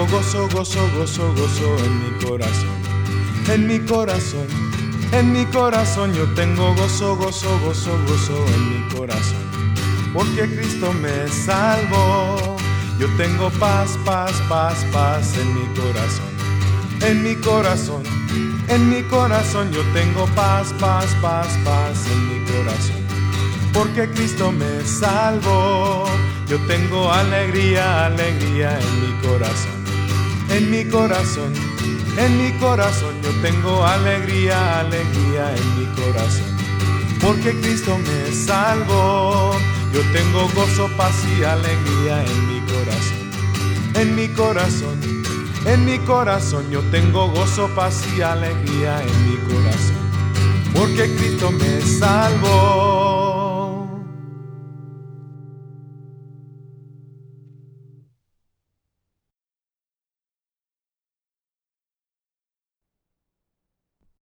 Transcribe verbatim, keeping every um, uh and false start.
tengo gozo, gozo, gozo, gozo en mi corazón. En mi corazón, en mi corazón yo tengo gozo, gozo, gozo, gozo en mi corazón. Porque Cristo me salvó. Yo tengo paz, paz, paz, paz en mi corazón. En mi corazón, en mi corazón yo tengo paz, paz, paz, paz en mi corazón. Porque Cristo me salvó. Yo tengo alegría, alegría en mi corazón. En mi corazón, en mi corazón yo tengo alegría, alegría en mi corazón. Porque Cristo me salvó. Yo tengo gozo, paz y alegría en mi corazón. En mi corazón, en mi corazón yo tengo gozo, paz y alegría en mi corazón. Porque Cristo me salvó.